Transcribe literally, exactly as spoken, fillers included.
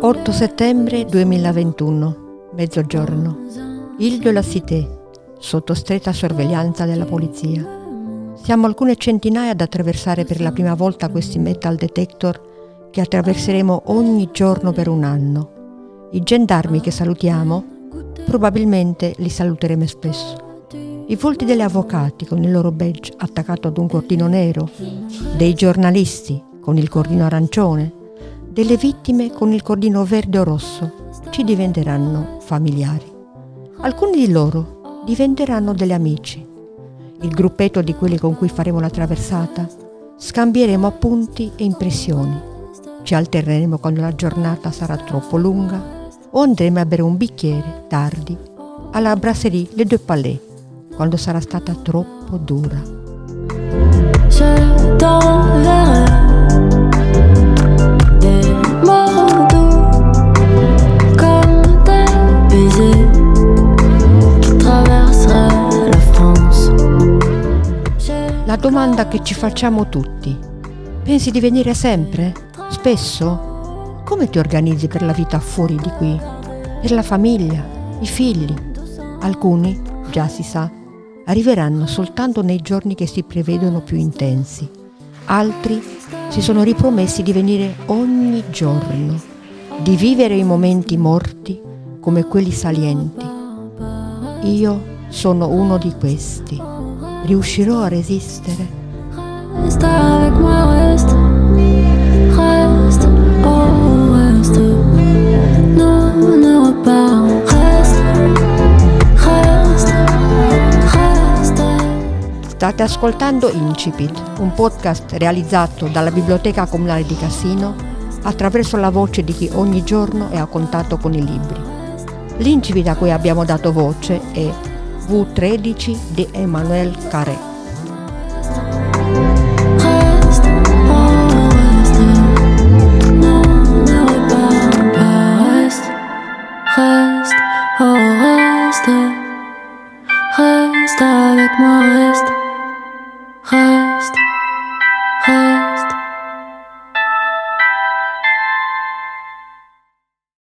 otto settembre duemilaventuno, mezzogiorno. Île de la Cité, sotto stretta sorveglianza della polizia. Siamo alcune centinaia ad attraversare per la prima volta questi metal detector che attraverseremo ogni giorno per un anno. I gendarmi che salutiamo, probabilmente li saluteremo spesso. I volti degli avvocati con il loro badge attaccato ad un cordino nero, dei giornalisti con il cordino arancione, delle vittime con il cordino verde o rosso ci diventeranno familiari. Alcuni di loro diventeranno degli amici. Il gruppetto di quelli con cui faremo la traversata scambieremo appunti e impressioni. Ci alterneremo quando la giornata sarà troppo lunga o andremo a bere un bicchiere tardi alla Brasserie Les Deux Palais quando sarà stata troppo dura. Je t'enverrai des mots doux comme des baisers qui traverseraient la France. La domanda che ci facciamo tutti: pensi di venire sempre? Spesso? Come ti organizzi per la vita fuori di qui? Per la famiglia? I figli? Alcuni, già si sa, arriveranno soltanto nei giorni che si prevedono più intensi. Altri si sono ripromessi di venire ogni giorno, di vivere i momenti morti come quelli salienti. Io sono uno di questi. Riuscirò a resistere? Reste avec moi, reste, reste, oh reste, non ne repars, reste, reste, reste. State ascoltando Incipit, un podcast realizzato dalla Biblioteca Comunale di Cassino attraverso la voce di chi ogni giorno è a contatto con i libri. L'incipit a cui abbiamo dato voce è vu tredici di Emmanuel Carré.